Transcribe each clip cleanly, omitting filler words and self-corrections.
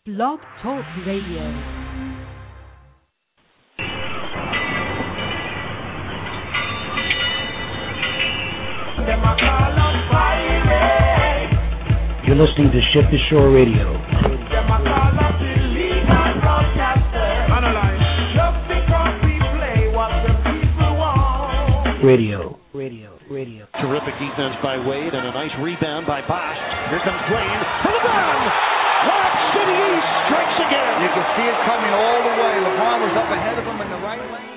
Blog Talk Radio. You're listening to Shift to Shore Radio. Radio. Terrific defense by Wade and a nice rebound by Bosch. Here comes Dwayne for LeBron. Lob City East strikes again. You can see it coming all the way. LeBron was up ahead of him in the right lane.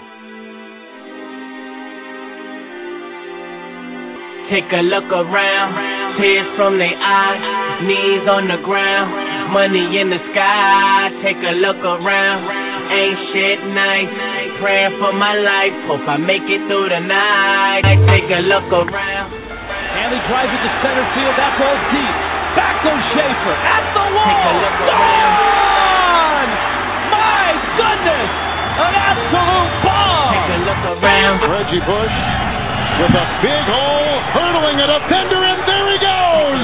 Take a look around, tears from their eyes, knees on the ground, money in the sky. Take a look around, ain't shit nice, praying for my life, hope I make it through the night. Take a look around. Hanley drives it to center field, that's all deep. Back goes Schaefer, at the wall. Take a look around. Gone! My goodness! An absolute bomb! Take a look around. Reggie Bush with a big hole, hurdling a defender, and there he goes!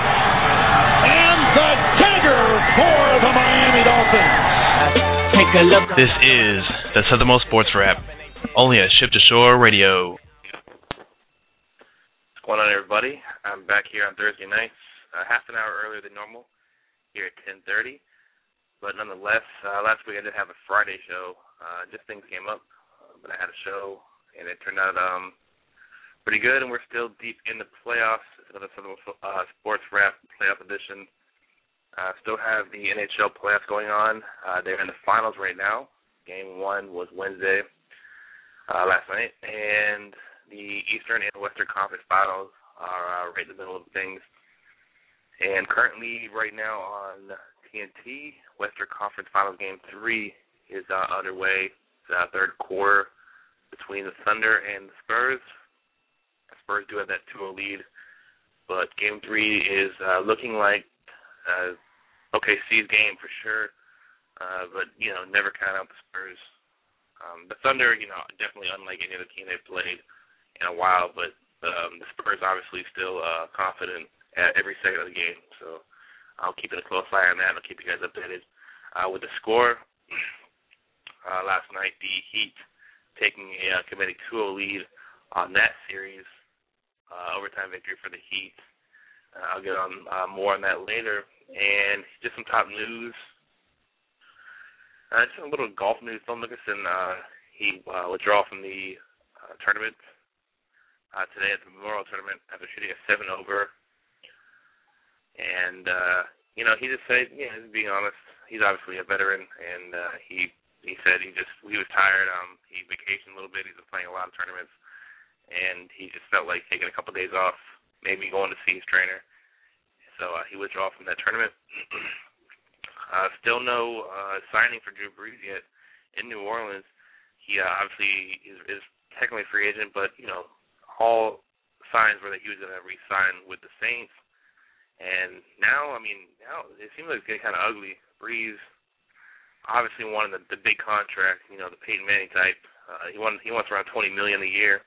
And the dagger for the Miami Dolphins. Take a look. This is the Southernmost Sports Wrap, only at Shift to Shore Radio. What's going on, everybody? I'm back here on Thursday nights, half an hour earlier than normal, here at 10:30. But nonetheless, last week I did have a Friday show. Just things came up, but I had a show, and it turned out pretty good, and we're still deep in the playoffs. It's another Southern Sports Wrap playoff edition. Still have the NHL playoffs going on. They're in the finals right now. Game 1 was Wednesday, last night, and the Eastern and Western Conference finals are right in the middle of things. And currently, right now on TNT, Western Conference Finals Game 3 is underway. It's third quarter between the Thunder and the Spurs. The Spurs do have that 2-0 lead, but Game 3 is looking like OKC's game for sure, but, never count out the Spurs. The Thunder, definitely unlike any other team they've played in a while, but the Spurs obviously still confident at every second of the game, so I'll keep it a close eye on that, and I'll keep you guys updated. With the score, last night, the Heat taking a comedic 2-0 lead on that series, overtime victory for the Heat. I'll get on more on that later. And just some top news. Just a little golf news. Phil Mickelson, he withdrew from the tournament today at the Memorial Tournament after shooting a 7-over. And, he just said, he's being honest, he's obviously a veteran, and he said he was tired. He vacationed a little bit. He's been playing a lot of tournaments, and he just felt like taking a couple days off, maybe going to see his trainer. So he withdrew from that tournament. Still no signing for Drew Brees yet in New Orleans. He obviously is technically a free agent, but, all signs were that he was going to re-sign with the Saints. And now it seems like it's getting kind of ugly. Brees obviously wanted the big contract, the Peyton Manning type. He wants around $20 million a year.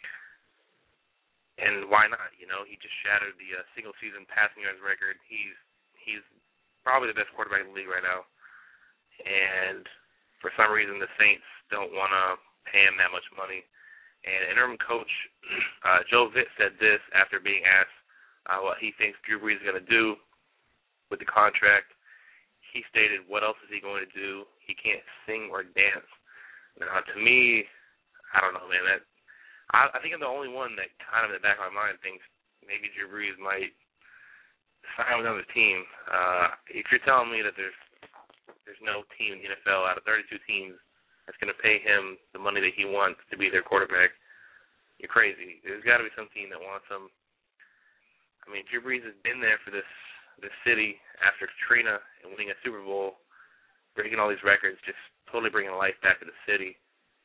And why not? He just shattered the single-season passing yards record. He's probably the best quarterback in the league right now. And for some reason, the Saints don't want to pay him that much money. And interim coach Joe Vitt said this after being asked what he thinks Drew Brees is going to do with the contract. He stated, what else is he going to do? He can't sing or dance. Now, to me, I don't know, man. I think I'm the only one that kind of in the back of my mind thinks maybe Drew Brees might sign with another team. If you're telling me that there's no team in the NFL out of 32 teams that's going to pay him the money that he wants to be their quarterback, you're crazy. There's got to be some team that wants him. I mean, Drew Brees has been there for this city after Katrina and winning a Super Bowl, breaking all these records, just totally bringing life back to the city.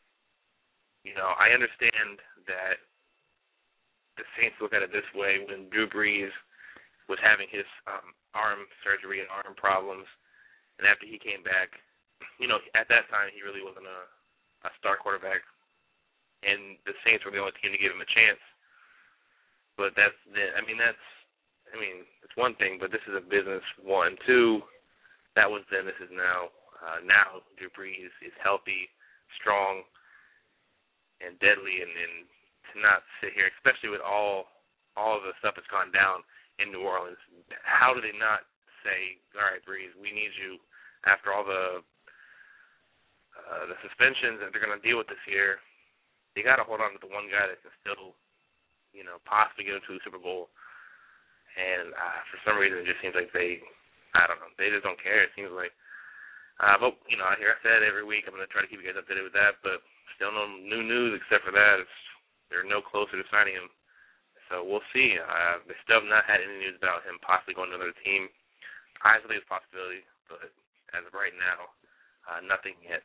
I understand that the Saints look at it this way when Drew Brees was having his arm surgery and arm problems, and after he came back, at that time he really wasn't a star quarterback, and the Saints were the only team to give him a chance. But it's one thing, but this is a business, one. Two, that was then, this is now. Now Drew Brees is healthy, strong, and deadly, and to not sit here, especially with all of the stuff that's gone down in New Orleans, how do they not say, all right, Brees, we need you after all the suspensions that they're going to deal with this year. They got to hold on to the one guy that can still, possibly get into the Super Bowl. And for some reason, it just seems like they just don't care. It seems like, but here I said every week I'm going to try to keep you guys updated with that, but still no new news except for that. They're no closer to signing him. So we'll see. They still have not had any news about him possibly going to another team. I believe it's a possibility, but as of right now, nothing yet.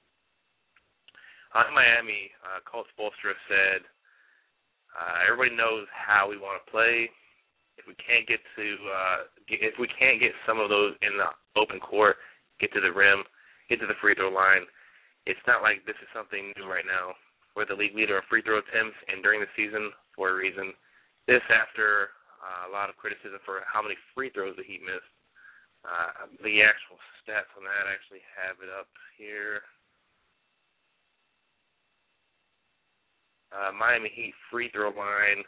In Miami, Colt Spoelstra said, everybody knows how we want to play. If we can't get some of those in the open court, get to the rim, get to the free throw line, it's not like this is something new right now. We're the league leader in free throw attempts, and during the season, for a reason. This after a lot of criticism for how many free throws the Heat missed. The actual stats on that, I actually have it up here. Miami Heat free throw line.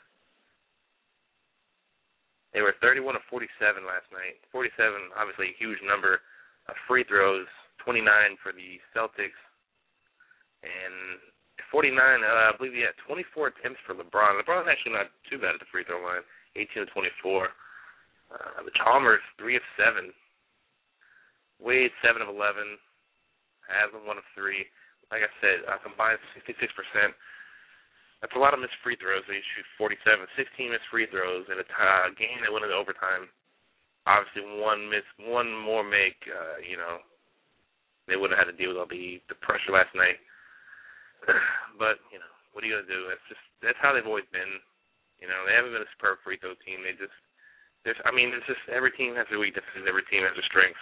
They were 31 of 47 last night. 47, obviously a huge number of free throws. 29 for the Celtics. And 49, I believe he had 24 attempts for LeBron. LeBron's actually not too bad at the free throw line, 18 of 24. The Chalmers, 3 of 7. Wade, 7 of 11. Haslam, 1 of 3. Like I said, combined 66%. That's a lot of missed free throws. They shoot 47, 16 missed free throws in a game that went into overtime. Obviously, one more make, they wouldn't have had to deal with all the pressure last night. But, what are you going to do? That's how they've always been. They haven't been a superb free throw team. It's just every team has their weaknesses. Every team has their strengths.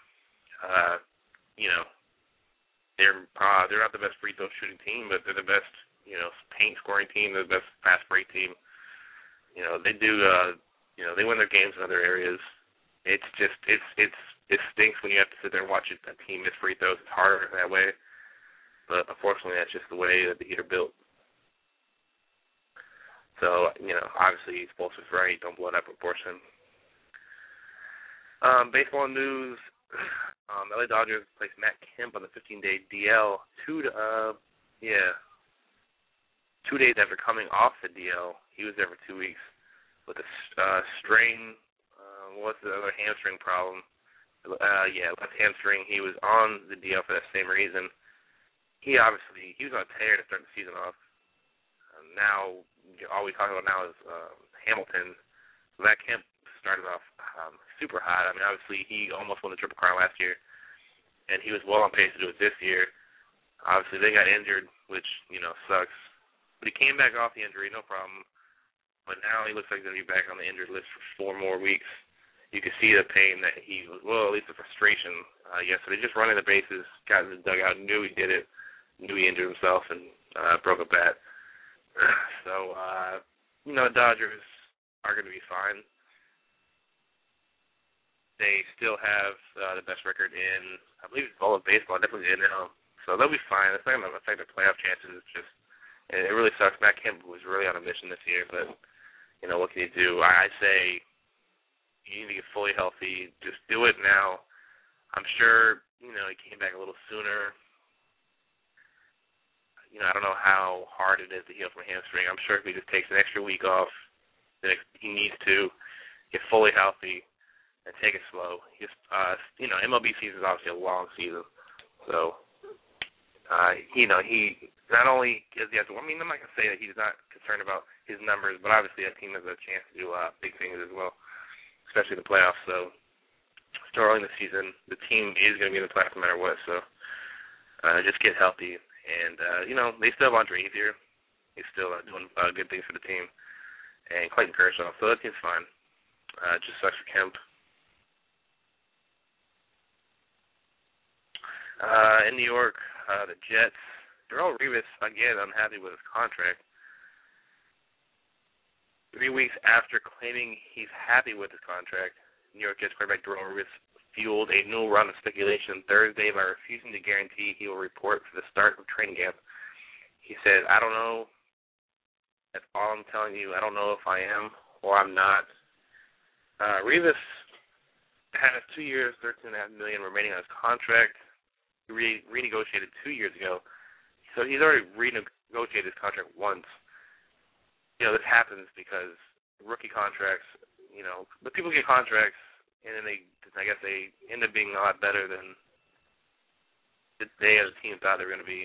They're not the best free throw shooting team, but they're the best, paint scoring team. They're the best fast break team. They do, they win their games in other areas. It's just, it stinks when you have to sit there and watch a team miss free throws. It's harder that way. But unfortunately, that's just the way that the Heat are built. So, obviously, Spoelstra's right. Don't blow that proportion. Baseball news. LA Dodgers placed Matt Kemp on the 15-day DL 2 days after coming off the DL. He was there for 2 weeks with a strain. What's the other hamstring problem? Left hamstring. He was on the DL for that same reason. He was on a tear to start the season off. Now, all we talk about now is Hamilton. Matt Kemp started off super hot. I mean, obviously, he almost won the Triple Crown last year, and he was well on pace to do it this year. Obviously, they got injured, which, sucks. But he came back off the injury, no problem. But now he looks like he's going to be back on the injured list for 4 more weeks. You can see the pain that he was, at least the frustration yesterday. Just running the bases, got in the dugout, knew he did it. Knew he injured himself and broke a bat. So, the Dodgers are going to be fine. They still have the best record in, I believe it's all of baseball, definitely the NL. So they'll be fine. It's not going to affect their playoff chances. It's just, it really sucks. Matt Kemp was really on a mission this year, but, what can you do? I say you need to get fully healthy. Just do it now. I'm sure, he came back a little sooner. I don't know how hard it is to heal from a hamstring. I'm sure if he just takes an extra week off, he needs to get fully healthy and take it slow. MLB season is obviously a long season. So, he not only is he I'm not going to say that he's not concerned about his numbers, but obviously that team has a chance to do big things as well, especially in the playoffs. So, still early in the season, the team is going to be in the playoffs no matter what. So, just get healthy. And, they still have Andre Ethier. He's still doing good things for the team. And Clayton Kershaw. So that team's fine. Just sucks for Kemp. In New York, the Jets. Darrelle Revis, again, unhappy with his contract. 3 weeks after claiming he's happy with his contract, New York Jets quarterback Darrelle Revis fueled a new round of speculation Thursday by refusing to guarantee he will report for the start of training camp. He said, I don't know. That's all I'm telling you. I don't know if I am or I'm not. Revis has 2 years, $13.5 million remaining on his contract. He renegotiated 2 years ago. So he's already renegotiated his contract once. This happens because rookie contracts, but people get contracts, and then they end up being a lot better than they as a team thought they were going to be.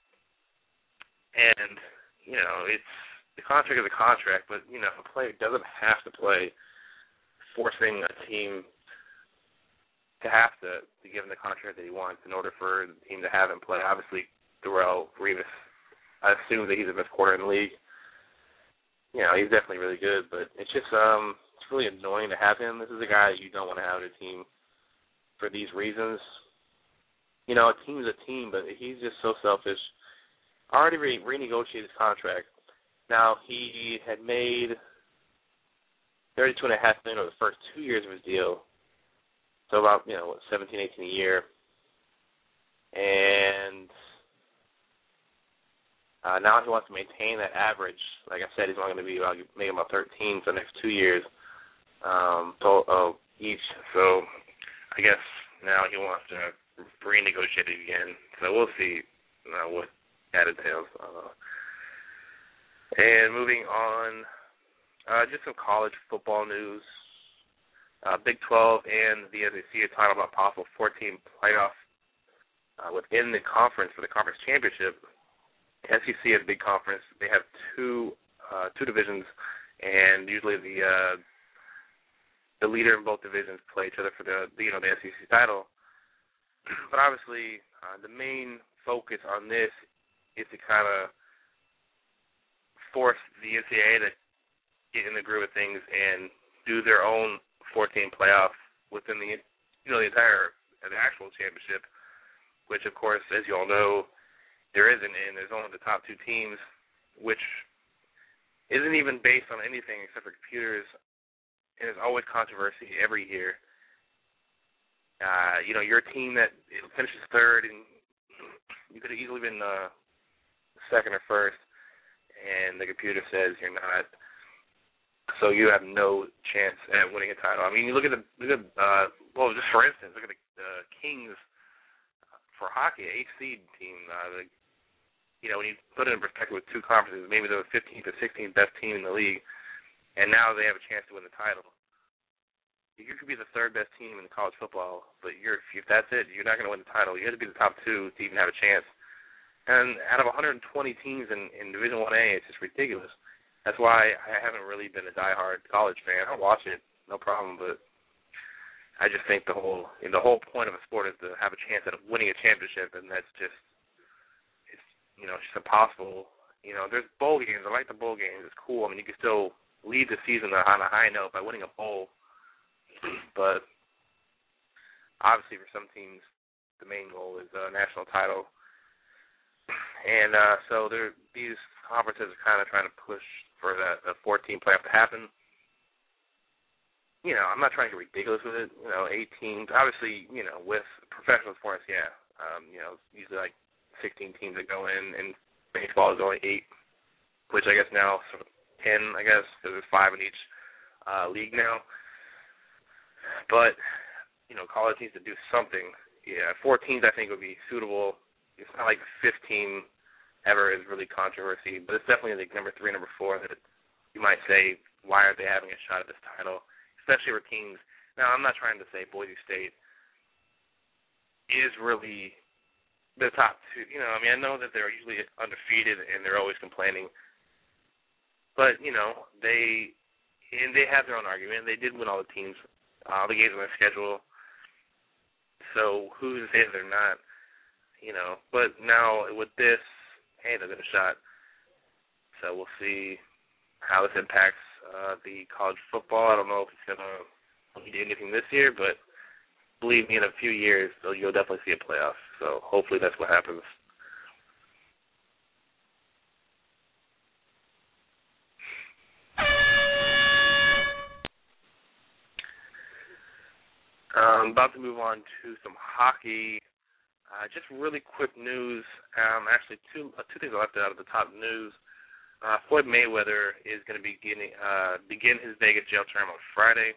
And, the contract is a contract, but, a player doesn't have to play, forcing a team to have to give him the contract that he wants in order for the team to have him play. Obviously, Darrelle Revis, I assume that he's the best corner in the league. He's definitely really good, but it's just it's really annoying to have him. This is a guy that you don't want to have on your team for these reasons. A team's a team, but he's just so selfish. Already renegotiated his contract. Now, he had made $32.5 million over the first 2 years of his deal, so about, 17, 18 a year. And now he wants to maintain that average. Like I said, he's only going to be making about 13 for the next 2 years each. So I guess now he wants to renegotiate it again. So we'll see what that entails. And moving on, just some college football news. Big 12 and the SEC are talking about possible 14 playoff within the conference for the conference championship. SEC is a big conference. They have two divisions, and usually the leader in both divisions play each other for the SEC title. But obviously, the main focus on this is to kind of force the NCAA to get in the groove of things and do their own 14 playoff within the the actual championship, which of course, as you all know, there isn't, and there's only the top two teams, which isn't even based on anything except for computers, and there's always controversy every year. You're a team that finishes third, and you could have easily been second or first, and the computer says you're not, so you have no chance at winning a title. I mean, you look at just for instance, look at the Kings for hockey, 8th seed team. When you put it in perspective with two conferences, maybe they're the 15th or 16th best team in the league, and now they have a chance to win the title. You could be the third best team in college football, but if that's it, you're not going to win the title. You have to be the top two to even have a chance. And out of 120 teams in Division 1A, it's just ridiculous. That's why I haven't really been a diehard college fan. I'll watch it, no problem, but I just think the whole point of a sport is to have a chance at winning a championship, and that's just it's just impossible. There's bowl games. I like the bowl games. It's cool. I mean, you can still lead the season on a high note by winning a bowl. But obviously for some teams, the main goal is a national title. And so these conferences are kind of trying to push for the 14 playoff to happen. I'm not trying to get ridiculous with it. 8 teams. Obviously, with professional sports, yeah. Usually like 16 teams that go in, and baseball is only 8, which I guess now sort of 10, I guess, because there's 5 in each league now. But, college needs to do something. Yeah, 14 I think would be suitable. It's not like 15 ever is really controversy, but it's definitely like number 3, number 4 that you might say, why are they having a shot at this title, especially for teams. Now, I'm not trying to say Boise State is really the top 2. I know that they're usually undefeated and they're always complaining, but they have their own argument. They did win all the games on their schedule, so who's to say that they're not? But now with this, hey, they'll get a shot. So we'll see how this impacts the college football. I don't know if it's going to do anything this year, but believe me, in a few years, you'll definitely see a playoff. So hopefully that's what happens. About to move on to some hockey. Just really quick news. Actually, two things I left out of the top news. Floyd Mayweather is going to begin his Vegas jail term on Friday.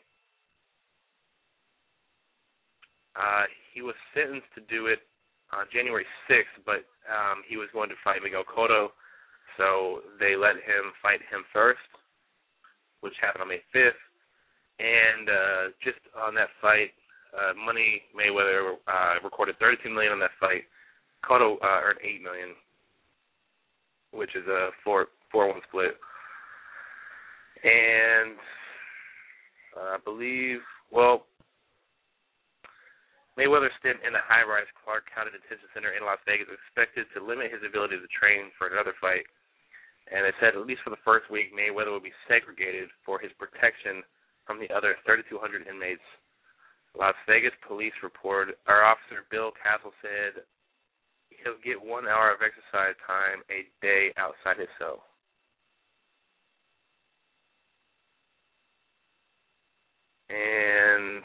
He was sentenced to do it on January 6th, but he was going to fight Miguel Cotto, so they let him fight him first, which happened on May 5th. And just on that fight, Money Mayweather recorded $32 million on that fight. Cotto earned $8 million, which is a 4-1 split. And I believe, Mayweather's stint in the high-rise Clark County Detention Center in Las Vegas is expected to limit his ability to train for another fight. And it said at least for the first week, Mayweather will be segregated for his protection from the other 3,200 inmates. Las Vegas police officer Bill Castle said he'll get 1 hour of exercise time a day outside his cell. And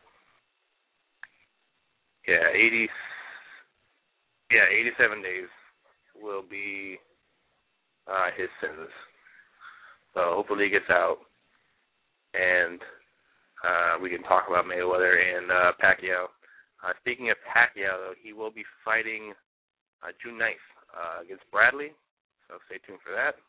87 days will be his sentence. So hopefully he gets out, and we can talk about Mayweather and Pacquiao. Speaking of Pacquiao, though, he will be fighting June 9th against Bradley, so stay tuned for that.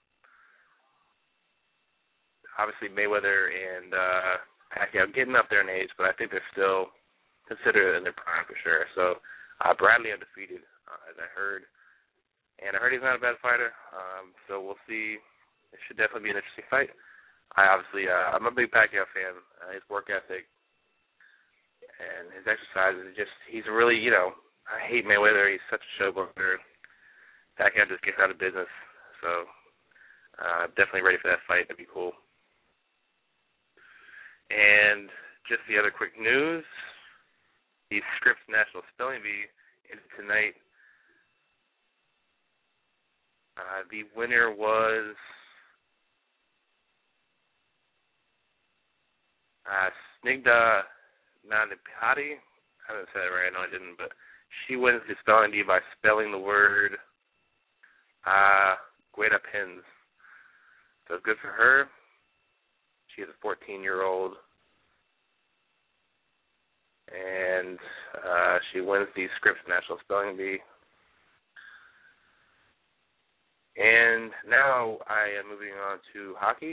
Obviously, Mayweather and Pacquiao getting up there in age, but I think they're still considered in their prime for sure. So Bradley undefeated, as I heard. And I heard he's not a bad fighter, so we'll see. It should definitely be an interesting fight. I'm a big Pacquiao fan. His work ethic and his exercise is just, he's really, I hate Mayweather. He's such a showboater. Pacquiao just gets out of business. So definitely ready for that fight. That'd be cool. And just the other quick news, the Scripps National Spelling Bee is tonight. The winner was Snigdha Nanipati. I haven't said it right. No, I didn't. But she wins the spelling bee by spelling the word Gueda Pins. So good for her. She is a 14-year-old. And she wins the Scripps National Spelling Bee. And now I am moving on to hockey.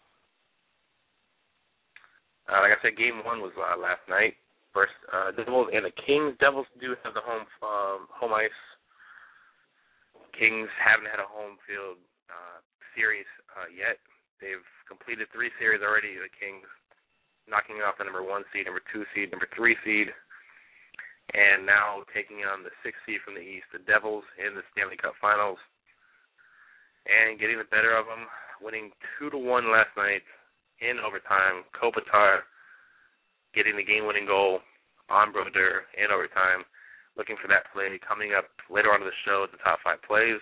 Like I said, Game 1 was last night. First, Devils and the Kings. Devils do have the home ice. Kings haven't had a home field series yet. They've completed 3 series already, the Kings, knocking off the number 1 seed, number 2 seed, number 3 seed, and now taking on the 6th seed from the East, the Devils, in the Stanley Cup Finals, and getting the better of them, winning 2-1 last night in overtime. Kopitar getting the game-winning goal on Brodeur in overtime. Looking for that play coming up later on in the show at the top 5 plays.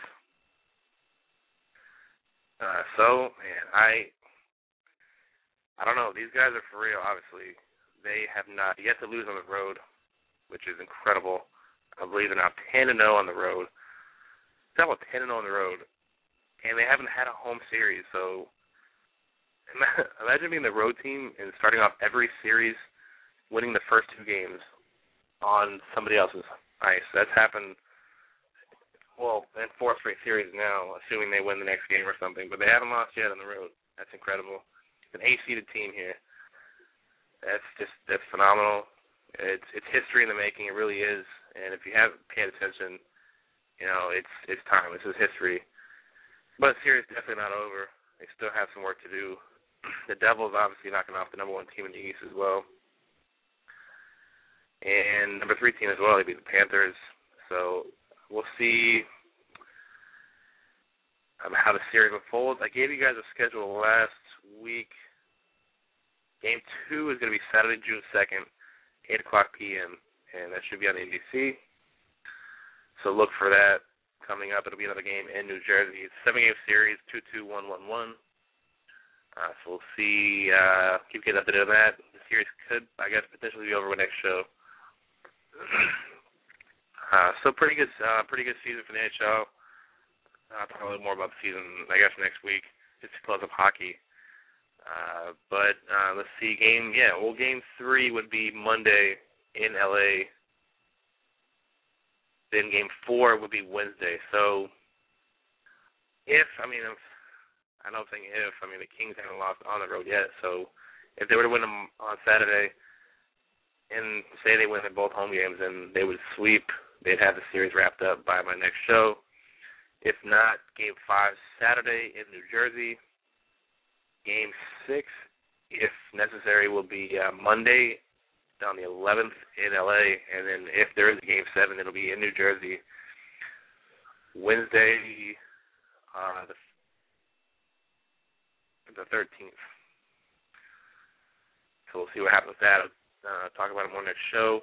I don't know. These guys are for real, obviously. They have not yet to lose on the road, which is incredible. I believe they're now 10-0 on the road. They're about 10-0 on the road, and they haven't had a home series. So imagine being the road team and starting off every series, winning the first 2 games on somebody else's ice. That's happened, in 4 straight series now, assuming they win the next game or something. But they haven't lost yet on the road. That's incredible. It's an A-seeded team here. That's phenomenal. It's history in the making. It really is. And if you haven't paid attention, it's time. This is history. But the series is definitely not over. They still have some work to do. The Devils obviously knocking off the number 1 team in the East as well. And number 3 team as well. They beat the Panthers. So we'll see how the series unfolds. I gave you guys a schedule last week. Game 2 is going to be Saturday, June 2nd, 8 o'clock p.m., and that should be on NBC. So look for that coming up. It'll be another game in New Jersey. It's a 7-game series, 2-2, 1-1-1. So we'll see. Keep getting updated on that. The series could, I guess, potentially be over with next show. So pretty good season for the NHL. I'll talk a little more about the season, I guess, next week, just to close up hockey. But let's see, Game 3 would be Monday in LA. Then Game 4 would be Wednesday. So the Kings haven't lost on the road yet. So if they were to win them on Saturday, and say they win both home games, then they would sweep. They'd have the series wrapped up by my next show. If not, Game 5 Saturday in New Jersey. Game 6, if necessary, will be Monday on the 11th in LA, and then if there is a Game 7, it'll be in New Jersey. Wednesday, the 13th. So we'll see what happens with that. Talk about it more next show.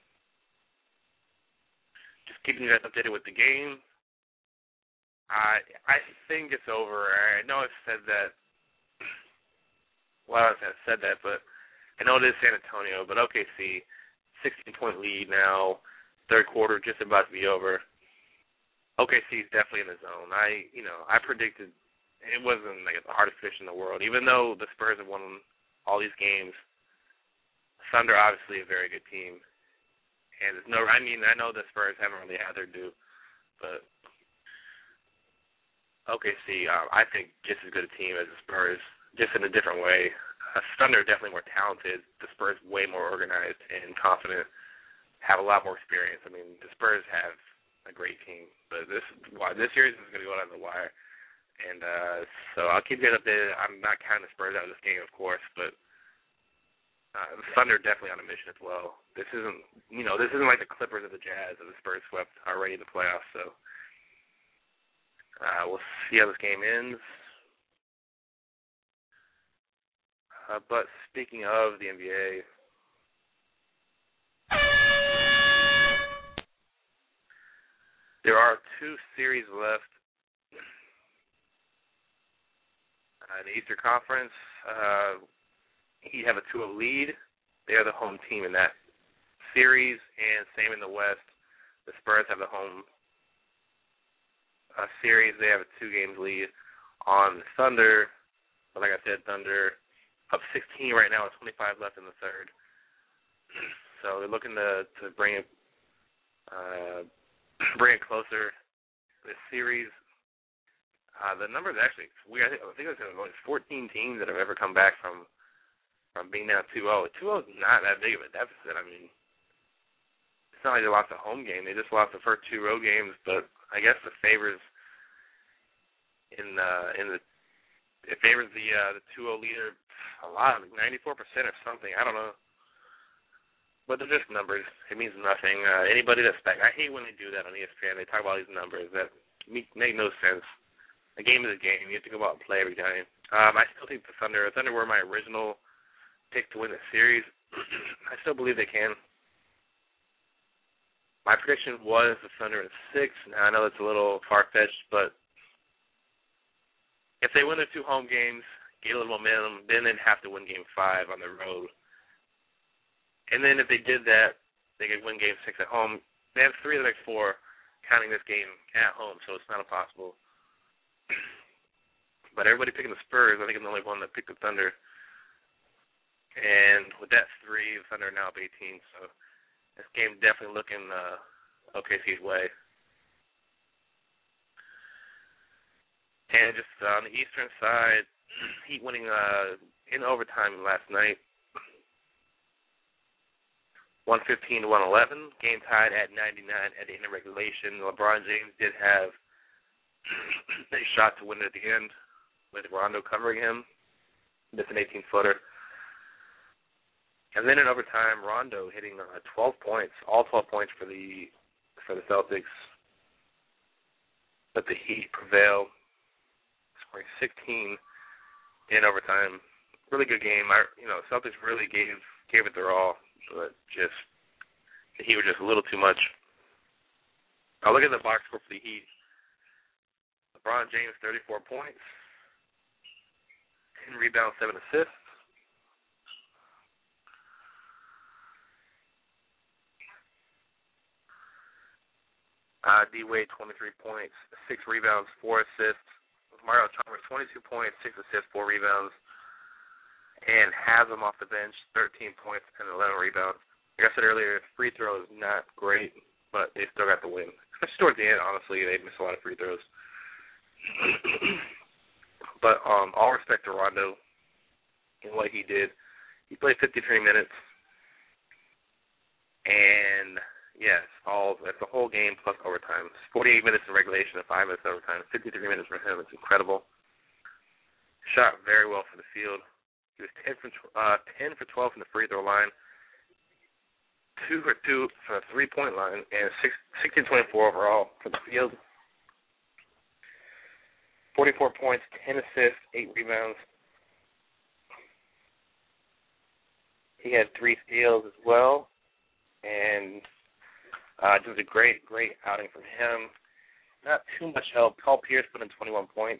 Just keeping you guys updated with the game. I think it's over. I know I've said that. Well, I've said that, but I know it is San Antonio. But OKC, 16-point lead now. Third quarter just about to be over. OKC is definitely in the zone. I predicted it wasn't like the hardest fish in the world. Even though the Spurs have won all these games, Thunder obviously a very good team. And I know the Spurs haven't really had their due, but OKC, I think just as good a team as the Spurs, just in a different way. Thunder are definitely more talented. The Spurs way more organized and confident, have a lot more experience. I mean, the Spurs have a great team, but this series is going to go down the wire. And so I'll keep getting updated. I'm not counting the Spurs out of this game, of course, but the Thunder are definitely on a mission as well. This isn't like the Clippers or the Jazz that the Spurs swept already in the playoffs. So we'll see how this game ends. But speaking of the NBA, there are 2 series left in the Eastern Conference. Heat have a 2-0 lead. They are the home team in that series, and same in the West. The Spurs have the home series. They have a 2-game lead on the Thunder. But like I said, Thunder up 16 right now with 25 left in the third. So they're looking to bring it closer. This series, the numbers actually weird. I think it's only 14 teams that have ever come back from being down 2-0. 2-0 is not that big of a deficit. I mean, it's not like they lost a home game. They just lost the first 2 road games. But I guess it favors the 2-0 leader a lot, like 94% or something. I don't know. But they're just numbers. It means nothing. Anybody that's back, I hate when they do that on ESPN. They talk about these numbers that make no sense. A game is a game. You have to go out and play every game. I still think the Thunder were my original pick to win the series. I still believe they can. My prediction was the Thunder in 6. Now, I know it's a little far-fetched, but if they win their 2 home games, get a little momentum, then they'd have to win Game 5 on the road. And then if they did that, they could win Game 6 at home. They have 3 of the next 4 counting this game at home, so it's not impossible. But everybody picking the Spurs, I think I'm the only one that picked the Thunder. And with that 3, the Thunder are now up 18, so this game definitely looking OKC's way. And just on the Eastern side, Heat winning in overtime last night, 115-111. Game tied at 99 at the end of regulation. LeBron James did have a shot to win it at the end with Rondo covering him. Missed an 18-footer. And then in overtime, Rondo hitting 12 points, all 12 points for the Celtics. But the Heat prevail, scoring 16 in overtime. Really good game. Celtics really gave it their all, but just the Heat were just a little too much. I'll look at the box score for the Heat. LeBron James, 34 points. 10 rebounds, 7 assists. D. Wade, 23 points, 6 rebounds, 4 assists. Mario Chalmers, 22 points, 6 assists, 4 rebounds. And has him off the bench, 13 points and 11 rebounds. Like I said earlier, free throws not great, but they still got the win. Especially towards the end, honestly, they missed a lot of free throws. But all respect to Rondo and what he did. He played 53 minutes. And, yes, that's the whole game plus overtime. 48 minutes in regulation and 5 minutes overtime. 53 minutes for him. It's incredible. Shot very well from the field. He was 10 for 12 from the free throw line, 2 for 2 from the three-point line, and 16-24 overall from the field. 44 points, 10 assists, 8 rebounds. He had 3 steals as well, and just a great outing from him. Not too much help. Paul Pierce put in 21 points.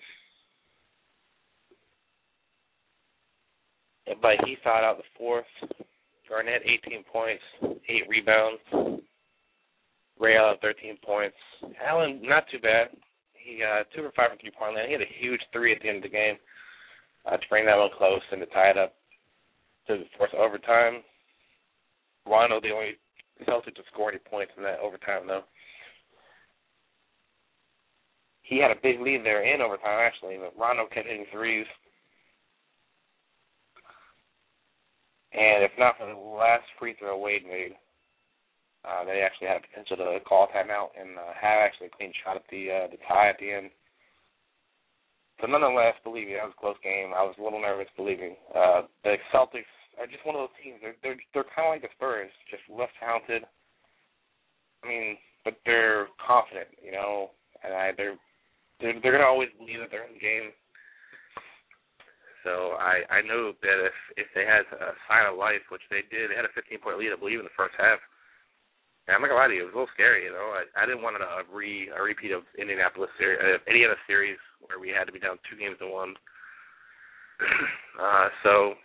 But he thought out the fourth. Garnett, 18 points, 8 rebounds. Ray Allen, 13 points. Allen, not too bad. He 2 for 5 from three-point line. He had a huge 3 at the end of the game to bring that one close and to tie it up to the fourth overtime. Rondo, the only Celtics to score any points in that overtime, though. He had a big lead there in overtime, actually, but Rondo kept hitting threes. And if not for the last free throw Wade made, they actually had potential to call a timeout and have actually a clean shot at the tie at the end. So nonetheless, believe me, that was a close game. I was a little nervous, believe me. The Celtics are just one of those teams. They're kind of like the Spurs, just less talented. I mean, but they're confident, you know, and they're going to always believe that they're in the game. So I know that if they had a sign of life, which they did, they had a 15-point lead, I believe, in the first half. And I'm not going to lie to you, it was a little scary, you know. I didn't want a repeat of Indianapolis series, any other series where we had to be down 2-1. So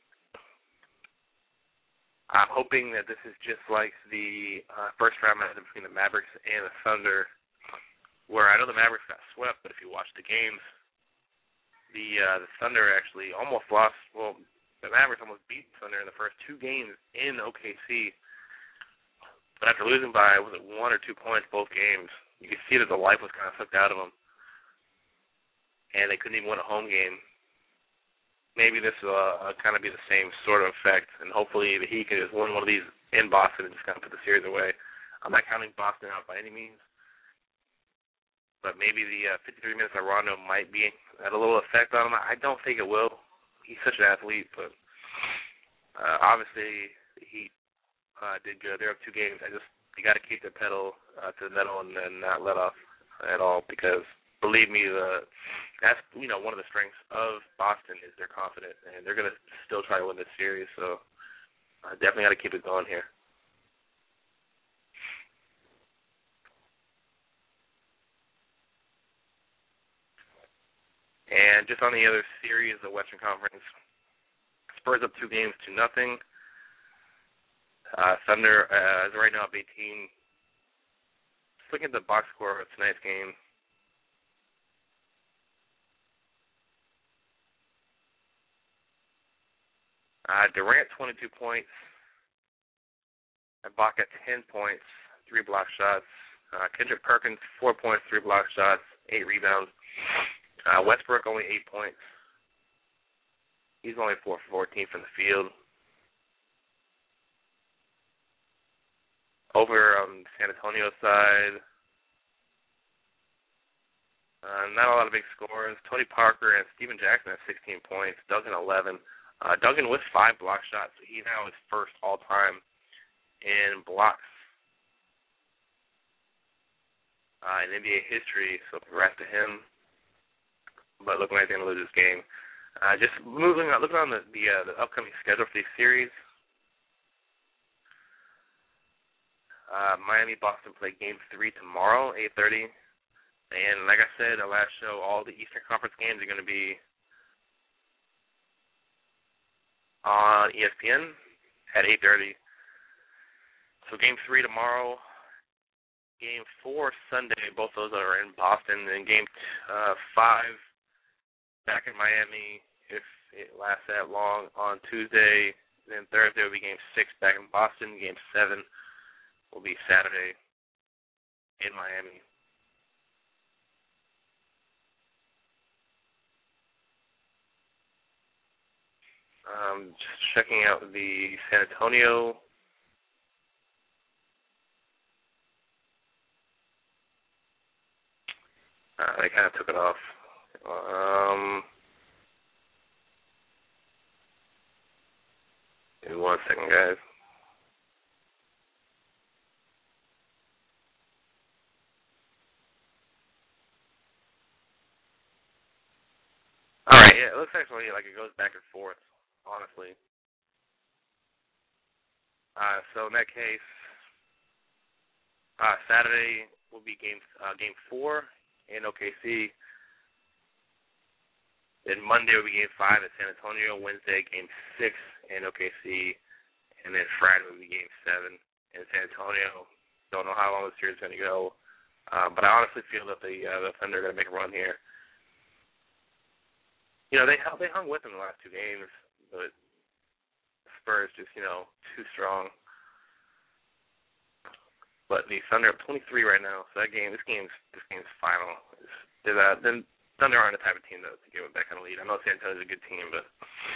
I'm hoping that this is just like the first round match between the Mavericks and the Thunder, where I know the Mavericks got swept, but if you watch the games, the Thunder actually almost lost. Well, the Mavericks almost beat the Thunder in the first 2 games in OKC. But after losing by, was it 1 or 2 points both games, you could see that the life was kind of sucked out of them. And they couldn't even win a home game. Maybe this will kind of be the same sort of effect. And hopefully the Heat can just win one of these in Boston and just kind of put the series away. I'm not counting Boston out by any means. But maybe the 53 minutes of Rondo might be at a little effect on him. I don't think it will. He's such an athlete, but obviously he did good. They're up 2 games. You got to keep the pedal to the metal and not let off at all, because believe me, that's one of the strengths of Boston is they're confident, and they're going to still try to win this series. So definitely got to keep it going here. And just on the other series, the Western Conference, Spurs up 2-0. Thunder is right now up 18. Just looking at the box score of tonight's game. Durant, 22 points. Ibaka, 10 points, 3 block shots. Kendrick Perkins, 4 points, 3 block shots, 8 rebounds. Westbrook, only 8 points. He's only 4 for 14 from the field. Over on San Antonio side, not a lot of big scores. Tony Parker and Steven Jackson have 16 points. Duggan, 11. Duggan with 5 block shots. He now is first all-time in blocks in NBA history, so congrats to him. But looking like they're going to lose this game. Just looking on the upcoming schedule for these series. Miami-Boston play Game 3 tomorrow, 8:30. And like I said in the last show, all the Eastern Conference games are going to be on ESPN at 8:30. So Game 3 tomorrow. Game 4 Sunday. Both those are in Boston. And Game 5 back in Miami, if it lasts that long, on Tuesday. Then Thursday will be Game 6 back in Boston. Game 7 will be Saturday in Miami. Just checking out the San Antonio. They kind of took it off. Give me 1 second, guys. All right, yeah, it looks actually like it goes back and forth, honestly. So in that case, Saturday will be game 4 in OKC. Then Monday will be Game 5 at San Antonio. Wednesday, Game 6 in OKC. And then Friday will be Game 7 in San Antonio. Don't know how long the series is going to go. But I honestly feel that the Thunder are going to make a run here. You know, they hung with them the last 2 games, but the Spurs just, too strong. But the Thunder are 23 right now, so this game's final. The Thunder aren't the type of team to give it back on the lead. I know San Antonio's a good team, but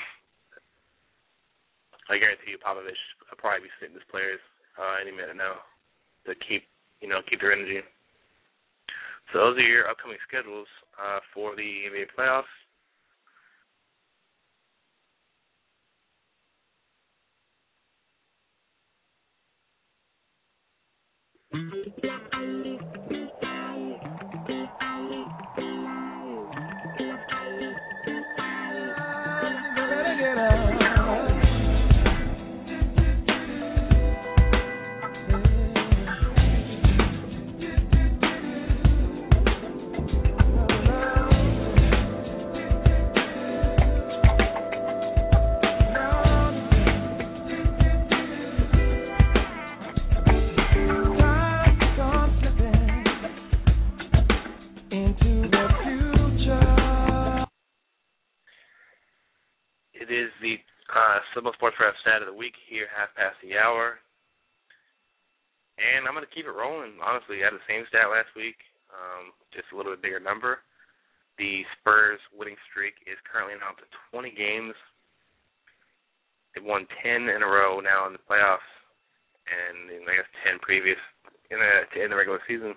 I guarantee you Popovich will probably be sitting his players any minute now to keep their energy. So those are your upcoming schedules for the NBA playoffs. Sumo Sports Draft Stat of the Week here, 1:30. And I'm going to keep it rolling. Honestly, I had the same stat last week, just a little bit bigger number. The Spurs winning streak is currently now up to 20 games. They've won 10 in a row now in the playoffs, and I guess 10 previous in the regular season.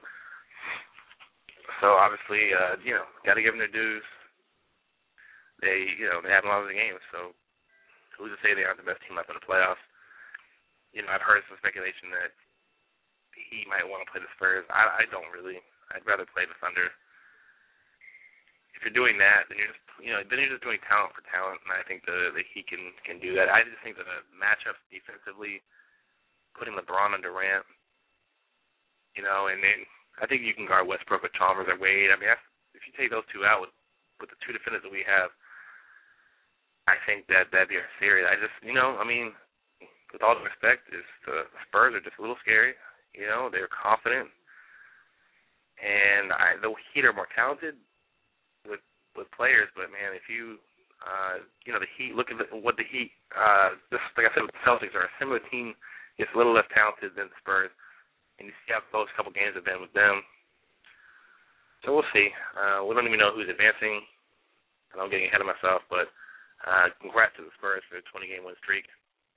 So obviously, got to give them their dues. They haven't lost the games, so who's to say they aren't the best team up in the playoffs? I've heard some speculation that he might want to play the Spurs. I don't really. I'd rather play the Thunder. If you're doing that, then you're just doing talent for talent, and I think the Heat can do that. I just think that the matchups defensively, putting LeBron and Durant, and then I think you can guard Westbrook with Chalmers or Wade. I mean, if you take those 2 out with the 2 defenders that we have, I think that'd be a series. With all due respect, the Spurs are just a little scary. They're confident, and the Heat are more talented with players. But man, if the Heat, look at what the Heat, just like I said, with the Celtics are a similar team, just a little less talented than the Spurs, and you see how close a couple games have been with them. So we'll see. We don't even know who's advancing, and I'm getting ahead of myself, but. Congrats to the Spurs for a 20-game win streak.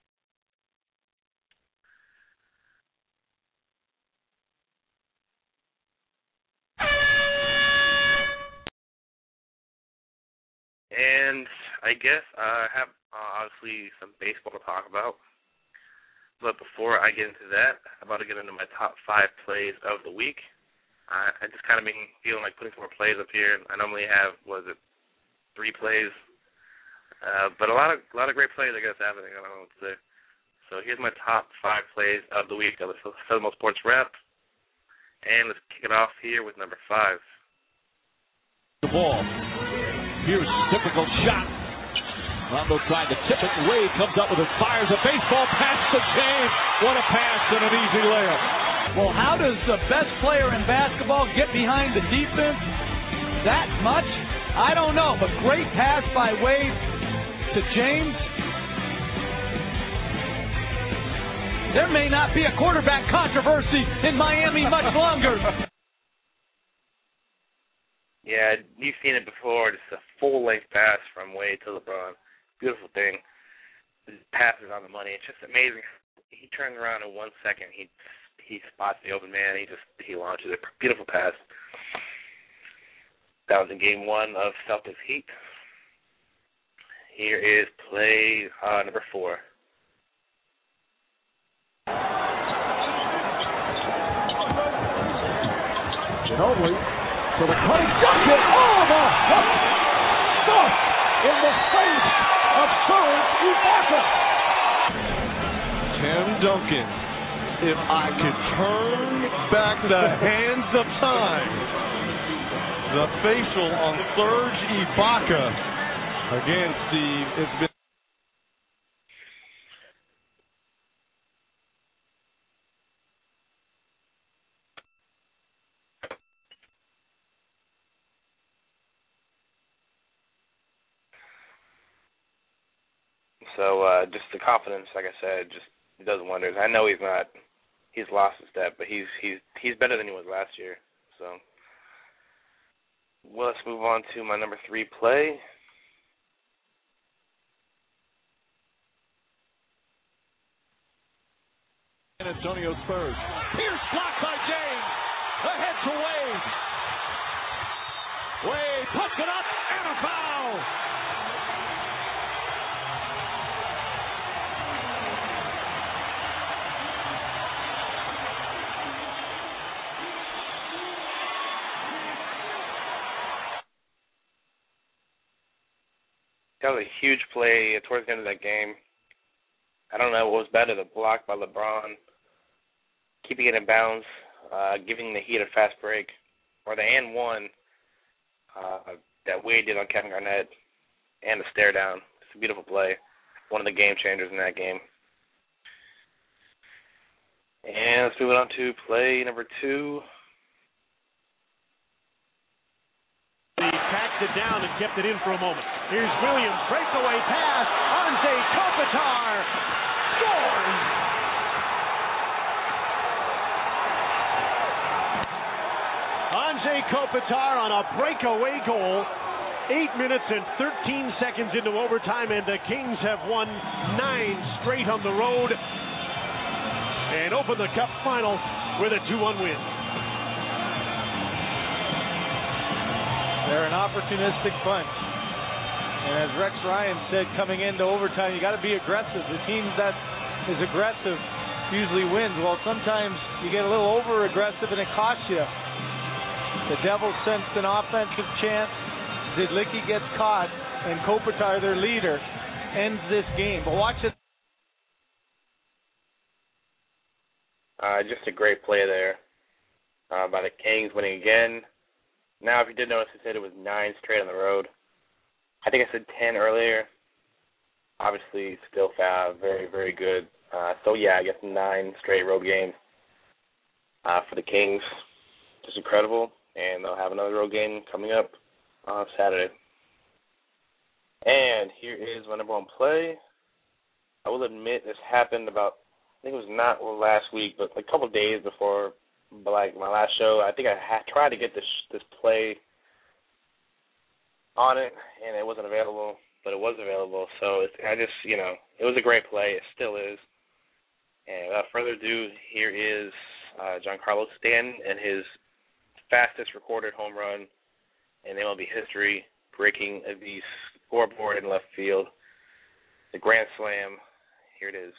And I guess I have obviously some baseball to talk about. But before I get into that, I'm about to get into my top 5 plays of the week. I just kind of been feeling like putting some more plays up here. I normally have, 3 plays? But a lot of great plays, I guess, happening. I don't know what to say. So here's my top 5 plays of the week of the Sumo Sports Rep. And let's kick it off here with number 5. The ball. Here's a difficult shot. Rondo tried to tip it. Wade comes up with it, fires a baseball pass to James. What a pass and an easy layup. Well, how does the best player in basketball get behind the defense that much? I don't know, but great pass by Wade to James. There may not be a quarterback controversy in Miami much longer. Yeah, you've seen it before. Just a full-length pass from Wade to LeBron. Beautiful thing. His pass is on the money. It's just amazing. He turns around in 1 second. He spots the open man. He launches a beautiful pass. That was in Game 1 of Celtics Heat. Here is play number 4. Ginobili to the cutting bucket. Oh, the hook! Stuff in the face of Serge Ibaka. Tim Duncan, if I could turn back the hands of time, the facial on Serge Ibaka. Again, Steve, it's been. So just the confidence, like I said, just does wonders. I know he's lost a step, but he's better than he was last year. So well, let's move on to my number 3 play. San Antonio Spurs. Pierce blocked by James. Ahead to Wade. Wade puts it up and a foul. That was a huge play towards the end of that game. I don't know what was better, the block by LeBron, keeping it in bounds, giving the Heat a fast break, or the and one that Wade did on Kevin Garnett, and the stare down. It's a beautiful play. One of the game changers in that game. And let's move on to play number 2. He tacked it down and kept it in for a moment. Here's Williams, breakaway pass. Anze Kopitar scores. Anze Kopitar on a breakaway goal. 8 minutes and 13 seconds into overtime, and the Kings have won 9 straight on the road and open the Cup final with a 2-1 win. They're an opportunistic bunch. And as Rex Ryan said, coming into overtime, you got to be aggressive. The team that is aggressive usually wins. Well, sometimes you get a little over-aggressive and it costs you. The Devils sensed an offensive chance. Zidlicki gets caught, and Kopitar, their leader, ends this game. But watch it. Just a great play there by the Kings, winning again. Now, if you did notice, I said it was 9 straight on the road. I think I said 10 earlier. Obviously, still very, very good. So, yeah, I guess 9 straight road games for the Kings. Just incredible. And they'll have another road game coming up on Saturday. And here is my number 1 play. I will admit this happened about, I think it was not last week, but a couple of days before my last show. I think I tried to get this play on it, and it wasn't available, but it was available. So it was a great play. It still is. And without further ado, here is Giancarlo Stanton and his fastest recorded home run in MLB history, breaking the scoreboard in left field. The grand slam. Here it is.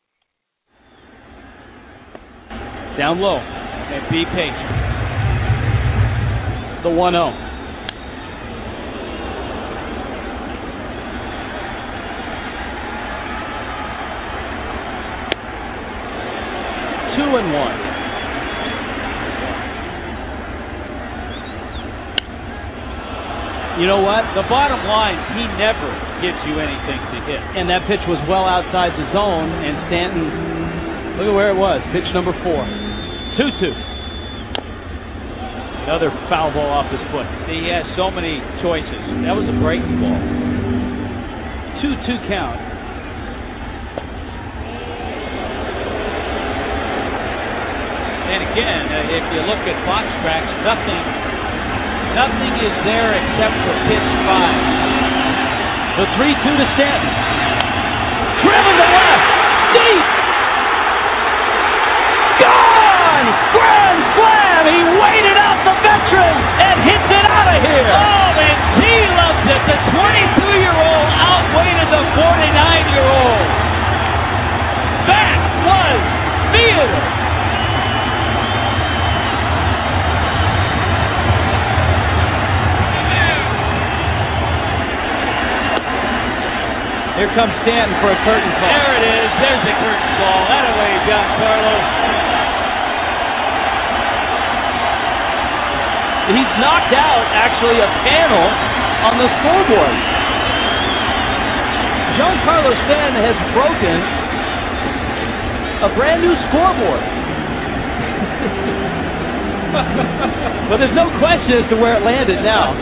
Down low. And be patient. The 1-0. Two and 1. You know what? The bottom line, he never gives you anything to hit. And that pitch was well outside the zone, and Stanton, look at where it was. Pitch number 4. 2-2. Another foul ball off his foot. He has so many choices. That was a breaking ball. 2-2 count. And again, if you look at box tracks, nothing is there except for pitch 5. The 3-2 to Stanton. Driven to left. Deep. Gone! Grand slam! He waited out the veteran and hits it out of here. Oh, and he loves it. The 22-year-old outweighted the 49-year-old. That was theater. Here comes Stanton for a curtain call. There it is. There's the curtain call. That away, Giancarlo. He's knocked out, actually, a panel on the scoreboard. Giancarlo Stanton has broken a brand new scoreboard. But there's no question as to where it landed now.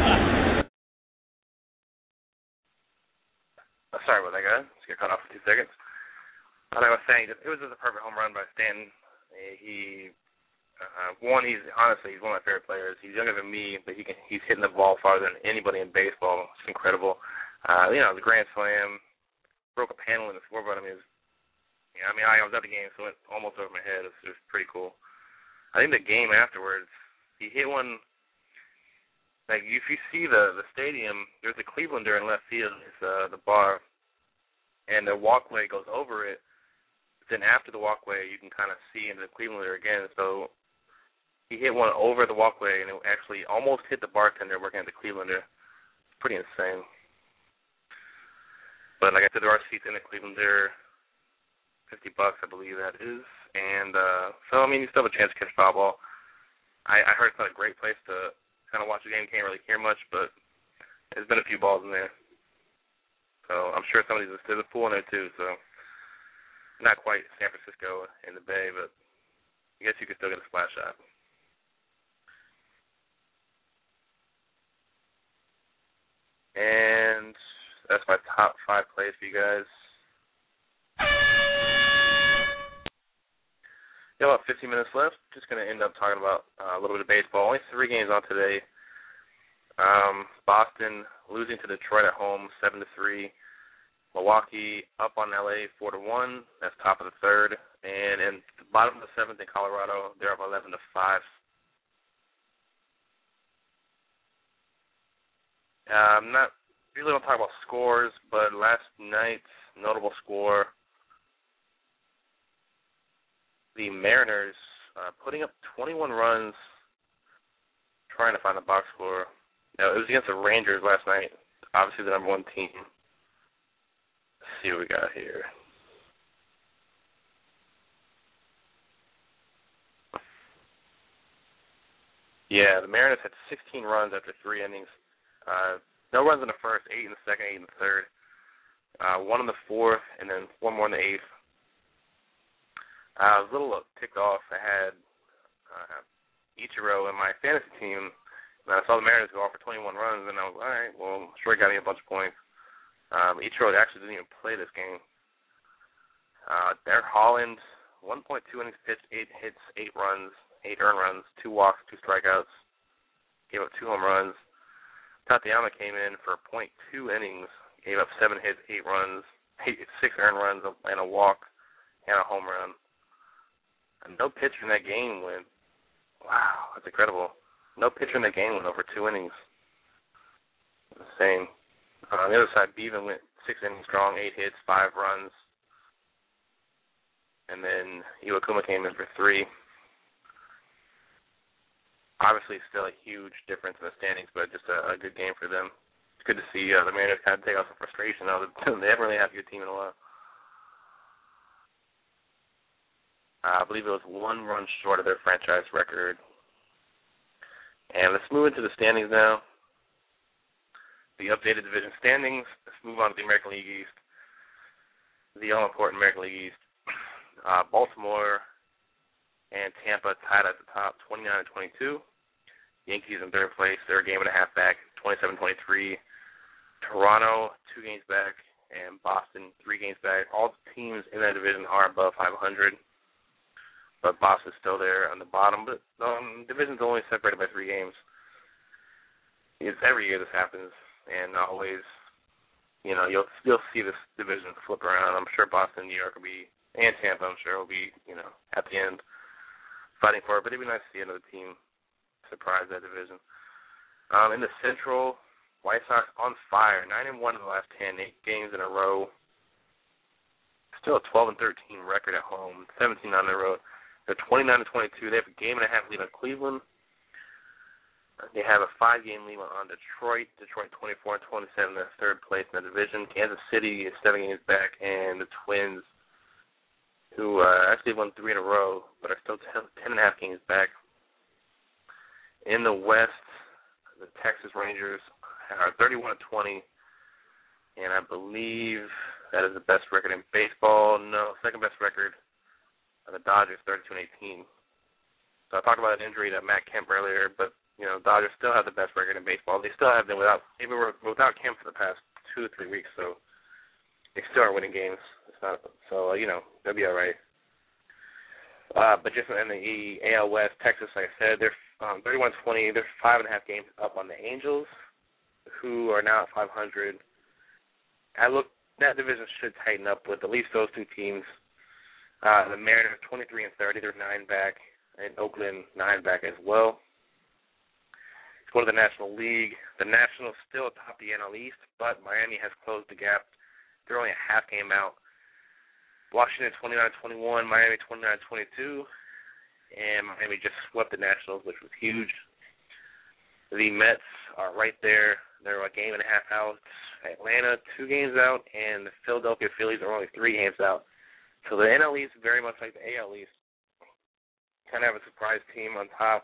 Sorry about that, guys. Just got cut off for 2 seconds. Like I was saying, it was just a perfect home run by Stanton. He's one of my favorite players. He's younger than me, but he's hitting the ball farther than anybody in baseball. It's incredible. The grand slam, broke a panel in the scoreboard. I was at the game, so it went almost over my head. It was pretty cool. I think the game afterwards, he hit one. Like, if you see the stadium, there's a Clevelander in left field. It's the bar, and the walkway goes over it. Then after the walkway, you can kind of see into the Clevelander again. So he hit one over the walkway, and it actually almost hit the bartender working at the Clevelander. It's pretty insane. But like I said, there are seats in the Clevelander, $50, I believe that is. And you still have a chance to catch foul ball. I heard it's not a great place to kind of watch the game. Can't really hear much, but there's been a few balls in there. So I'm sure there's a pool in there too. So not quite San Francisco in the Bay, but I guess you could still get a splash shot. And that's my top 5 plays for you guys. About 15 minutes left. Just going to end up talking about a little bit of baseball. Only 3 games on today. Boston losing to Detroit at home 7-3. Milwaukee up on LA 4-1. That's top of the 3rd. And in the bottom of the 7th in Colorado, they're up 11-5. Not usually don't talk about scores, but last night's notable score. The Mariners putting up 21 runs, trying to find the box score. Now, it was against the Rangers last night, obviously the number 1 team. Let's see what we got here. Yeah, the Mariners had 16 runs after 3 innings. No runs in the first, 8 in the second, 8 in the third. 1 in the 4th, and then 1 more in the 8th. I was a little ticked off. I had Ichiro in my fantasy team, and I saw the Mariners go off for 21 runs, and I was, all right, well, sure he got me a bunch of points. Ichiro actually didn't even play this game. Derek Holland, 1.2 innings pitched, 8 hits, 8 runs, 8 earned runs, 2 walks, 2 strikeouts, gave up 2 home runs. Tatayama came in for 0.2 innings, gave up 7 hits, 8 runs, 6 earned runs, and a walk, and a home run. No pitcher in that game went. Wow, that's incredible. No pitcher in that game went over 2 innings. Insane. On the other side, Bevan went 6 innings strong, 8 hits, 5 runs. And then Iwakuma came in for 3. Obviously, still a huge difference in the standings, but just a good game for them. It's good to see the Mariners kind of take off some frustration. Now they haven't really had a good team in a while. I believe it was 1 run short of their franchise record. And let's move into the standings now. the updated division standings. Let's move on to the American League East. The all-important American League East. Baltimore and Tampa tied at the top, 29-22. Yankees in third place. They're a game and a half back, 27-23. Toronto, 2 games back, and Boston, 3 games back. All the teams in that division are above 500, but Boston's still there on the bottom. But division's only separated by 3 games. It's every year this happens, and always, you'll see this division flip around. I'm sure Boston, New York will be, and Tampa, I'm sure will be, at the end fighting for it. But it'd be nice to see another team surprise that division. In the Central, White Sox on fire, 9-1 in the last 10, 8 games in a row. Still a 12-13 record at home, 17 on the road. They're 29-22. They have a game and a half lead on Cleveland. They have a 5-game lead on Detroit. Detroit 24-27, they're third place in the division. Kansas City is 7 games back, and the Twins, who actually won 3 in a row, but are still 10.5 games back. In the West, the Texas Rangers are 31-20, and I believe that is the best record in baseball. No, second best record of the Dodgers, 32-18. So I talked about an injury to Matt Kemp earlier, but Dodgers still have the best record in baseball. They still have been without Kemp for the past 2 or 3 weeks, so they still are winning games. It's not so they'll be all right. But just in the AL West, Texas, like I said, they're 31-20. They're 5.5 games up on the Angels, who are now at 500. That division should tighten up with at least those 2 teams. The Mariners 23-30, they're 9 back, and Oakland 9 back as well. Let's go to the National League. The Nationals still atop the NL East, but Miami has closed the gap. They're only a half game out. Washington 29-21, Miami 29-22, and Miami just swept the Nationals, which was huge. The Mets are right there. They're a game and a half out. Atlanta 2 games out, and the Philadelphia Phillies are only 3 games out. So the NL East, very much like the AL East, kind of have a surprise team on top.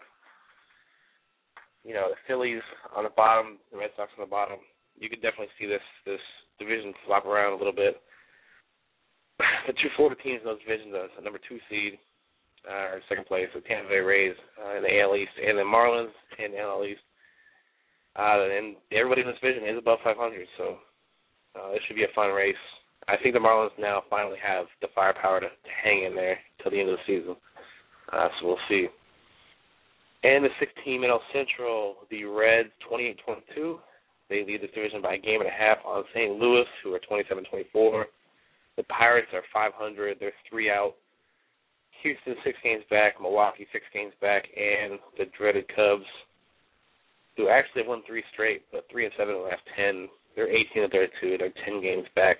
The Phillies on the bottom, the Red Sox on the bottom. You could definitely see this division flop around a little bit. The 2 Florida teams in those divisions, the number 2 seed, are in second place, the Tampa Bay Rays in the AL East, and the Marlins in the NL East. And everybody in this division is above 500, so it should be a fun race. I think the Marlins now finally have the firepower to hang in there till the end of the season, so we'll see. And the 6-team NL Central, the Reds 28-22. They lead this division by a game and a half on St. Louis, who are 27-24. The Pirates are 500. They're 3 out. Houston 6 games back. Milwaukee 6 games back. And the dreaded Cubs, who actually have won 3 straight, but 3-7 in the last 10. They're 18-32. They're 10 games back.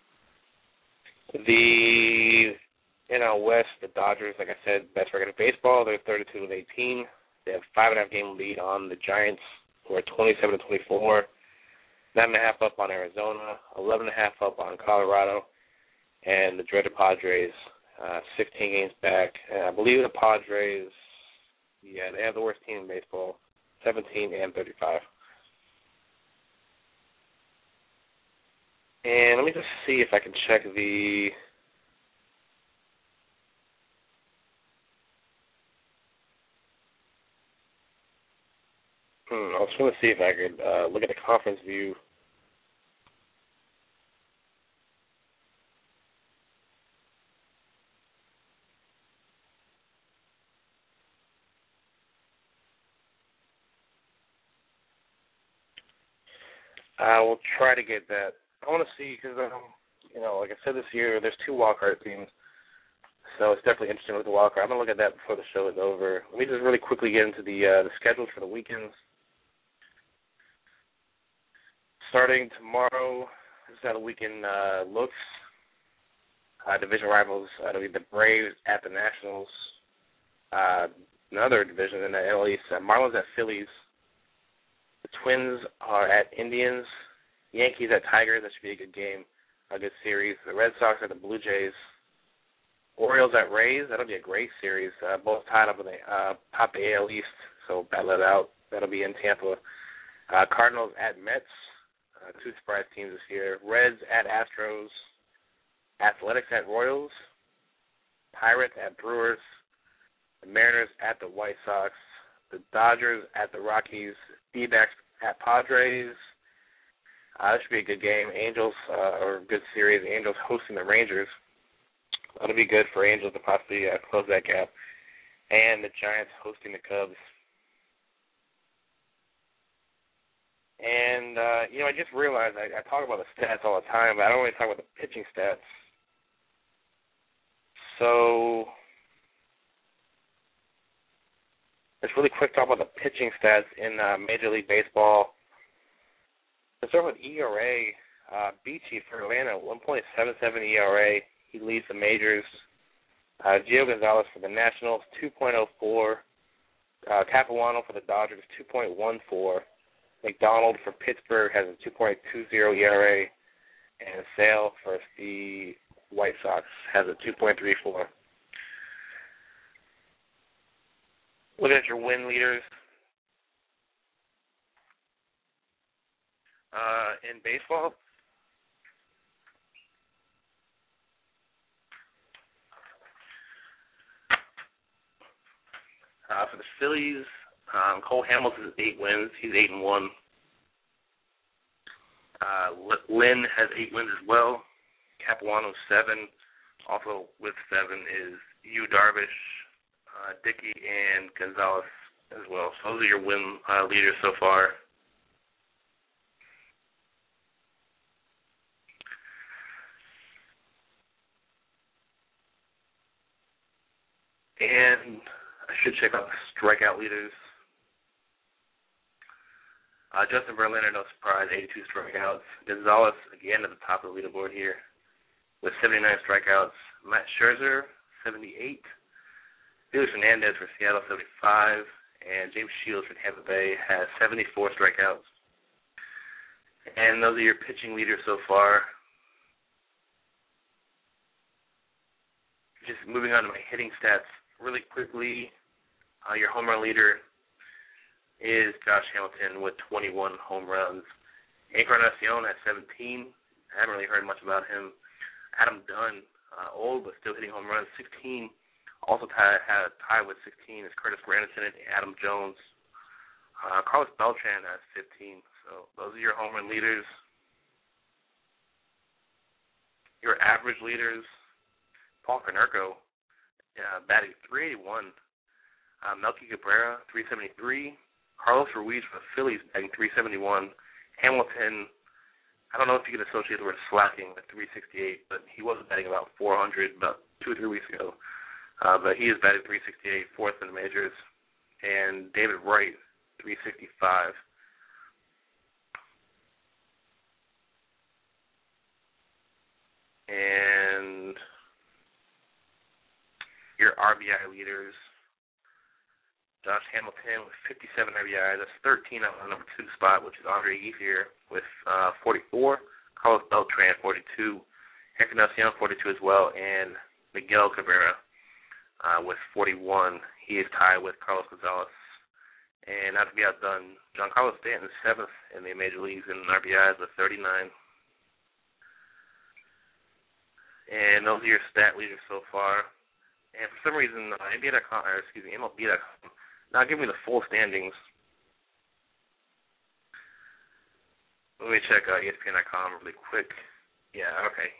The NL West, the Dodgers, like I said, best record in baseball. They're 32-18. They have 5.5 game lead on the Giants, who are 27-24. 9.5 up on Arizona. 11.5 up on Colorado. And the dreaded Padres, 16 games back. And I believe the Padres, they have the worst team in baseball, 17-35. And let me just see if I can check the I was trying to see if I could look at the conference view. I will try to get that. I want to see because, like I said this year, there's 2 wildcard teams, so it's definitely interesting with the wildcard. I'm going to look at that before the show is over. Let me just really quickly get into the schedules for the weekends. Starting tomorrow, this is how the weekend looks. Division rivals, it'll be the Braves at the Nationals. Another division in the NL East, Marlins at Phillies. The Twins are at Indians. Yankees at Tigers. That should be a good game, a good series. The Red Sox at the Blue Jays. Orioles at Rays. That'll be a great series. Both tied up in the top AL East, so battle it out. That'll be in Tampa. Cardinals at Mets. Two surprise teams this year. Reds at Astros, Athletics at Royals, Pirates at Brewers, the Mariners at the White Sox, the Dodgers at the Rockies, D-backs at Padres. This should be a good game. Angels, or a good series. Angels hosting the Rangers. That'll be good for Angels to possibly close that gap. And the Giants hosting the Cubs. And, I just realized I talk about the stats all the time, but I don't really talk about the pitching stats. So let's really quick talk about the pitching stats in Major League Baseball. Let's start with ERA. Beachy for Atlanta, 1.77 ERA. He leads the majors. Gio Gonzalez for the Nationals, 2.04. Capuano for the Dodgers, 2.14. McDonald for Pittsburgh has a 2.20 ERA. And Sale for the White Sox has a 2.34. Looking at your win leaders. In baseball, for the Phillies, Cole Hamilton has 8 wins. He's 8-1. Lynn has 8 wins as well. Capuano 7. Also with 7 is Yu Darvish, Dickey, and Gonzalez as well. So those are your win leaders so far. And I should check out the strikeout leaders. Justin Verlander, no surprise, 82 strikeouts. Gonzalez, again, at the top of the leaderboard here with 79 strikeouts. Matt Scherzer, 78. Felix Hernandez for Seattle, 75. And James Shields for Tampa Bay has 74 strikeouts. And those are your pitching leaders so far. Just moving on to my hitting stats really quickly. Your home run leader is Josh Hamilton with 21 home runs. Encarnacion at 17. I haven't really heard much about him. Adam Dunn, old but still hitting home runs, 16. Also tied with 16 is Curtis Granderson and Adam Jones. Carlos Beltran has 15. So those are your home run leaders. Your average leaders, Paul Konerko, batting 381. Melky Cabrera, 373. Carlos Ruiz for the Phillies, batting 371. Hamilton, I don't know if you can associate the word slacking with 368, but he was batting about 400 about 2 or 3 weeks ago. But he is batting 368, fourth in the majors. And David Wright, 365. And your RBI leaders, Josh Hamilton with 57 RBIs. That's 13 on the number 2 spot, which is Andre Ethier with 44. Carlos Beltran, 42. Encarnacion, 42 as well. And Miguel Cabrera with 41. He is tied with Carlos Gonzalez. And not to be outdone, Giancarlo Stanton, 7th in the major leagues in RBIs with 39. And those are your stat leaders so far. And for some reason, MLB.com, now give me the full standings. Let me check ESPN.com really quick. Yeah, okay.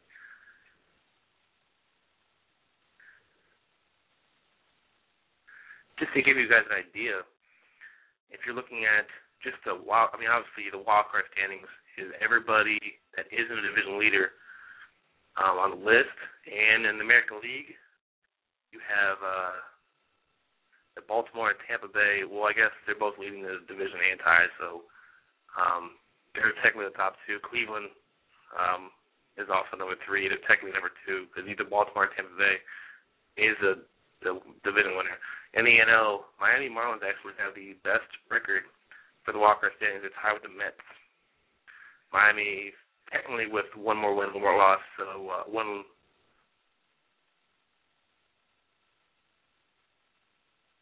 Just to give you guys an idea, if you're looking at just obviously the wild card standings is everybody that isn't a division leader on the list. And in the American League, you have the Baltimore and Tampa Bay. Well, I guess they're both leading the division and ties, so they're technically the top 2. Cleveland is also number 3. They're technically number 2 because either Baltimore or Tampa Bay is the division winner. In the NL, Miami Marlins actually have the best record for the wild card standings. They're tied with the Mets. Miami technically with one more win, one more loss, so one.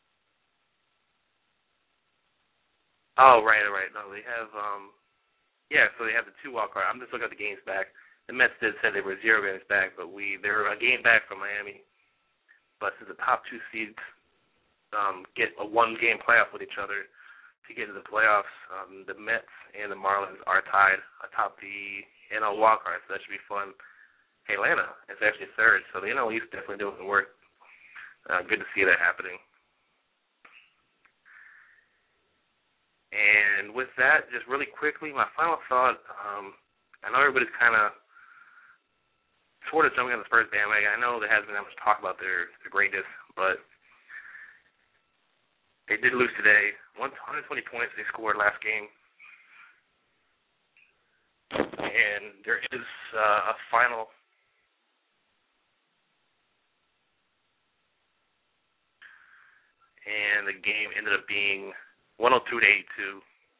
Oh, right. No, they have, Yeah, so they have the 2 wild card. I'm just looking at the games back. The Mets did say they were 0 games back, but they're a game back from Miami. But since the top 2 seeds get a 1-game playoff with each other to get into the playoffs, the Mets and the Marlins are tied atop the NL wild card, so that should be fun. Atlanta is actually 3rd, so the NL East definitely doing the work. Good to see that happening. And with that, just really quickly, my final thought, I know everybody's kind of sort of jumping on the Spurs bandwagon. I know there hasn't been that much talk about their greatness, but they did lose today. 120 points they scored last game. And there is a final. And the game ended up being 102-82.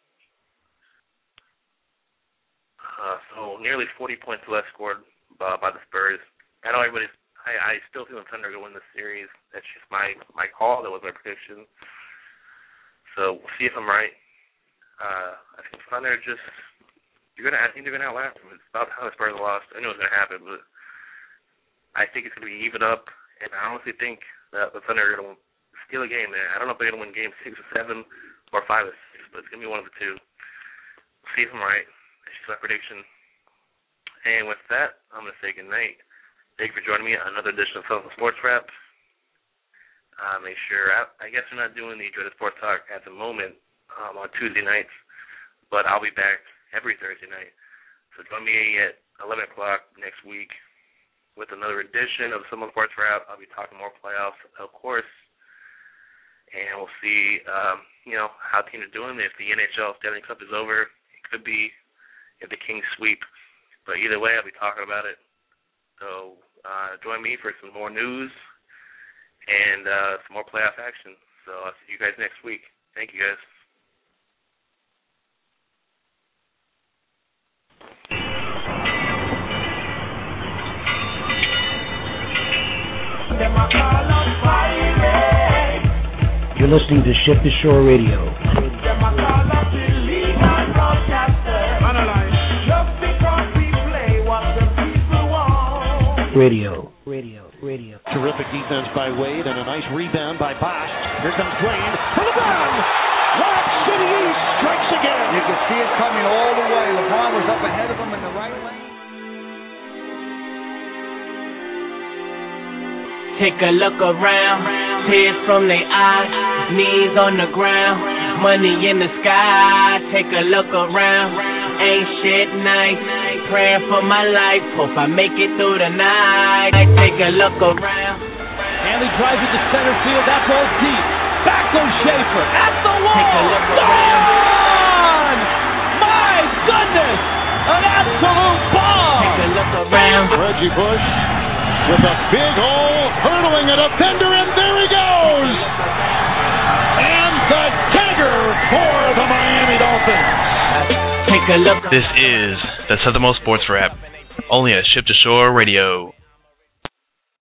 So nearly 40 points less scored by the Spurs. I know I still think the Thunder are going to win this series. That's just my call. That was my prediction. So we'll see if I'm right. I think the Thunder I think they're gonna outlast them. It's about how the Spurs lost. I knew it was gonna happen, but I think it's gonna be even up. And I honestly think that the Thunder are gonna steal a game there. I don't know if they're gonna win game 6 or 7 or 5 or 6, but it's gonna be one of the 2. We'll see if I'm right. That's just my prediction. And with that, I'm gonna say goodnight. Thank you for joining me on another edition of Southern Sports Wrap. Make sure, I guess we're not doing the Dreaded Sports Talk at the moment on Tuesday nights, but I'll be back every Thursday night. So join me at 11 o'clock next week with another edition of Southern Sports Wrap. I'll be talking more playoffs, of course, and we'll see, how teams are doing. If the NHL Stanley Cup is over, it could be if the Kings sweep. But either way, I'll be talking about it. So join me for some more news and some more playoff action. So I'll see you guys next week. Thank you, guys. You're listening to Shift to Shore Radio. Radio. Terrific defense by Wade and a nice rebound by Bosch. Here comes Dwayne for LeBron. Rock City East strikes again. You can see it coming all the way. LeBron was up ahead of him in the right lane. Take a look around, tears from their eyes, knees on the ground, money in the sky. Take a look around, ain't shit nice. Praying for my life, hope I make it through the night. Take a look around. Hanley drives it to center field. That's all deep. Back goes Schaefer at the wall. Take a look around. Gone! My goodness! An absolute bomb! Take a look around. Reggie Bush with a big hole, hurdling at a fender, and there he goes! And the dagger for the Miami Dolphins. Take a look. This is the Southernmost Sports Wrap, only at Ship to Shore Radio.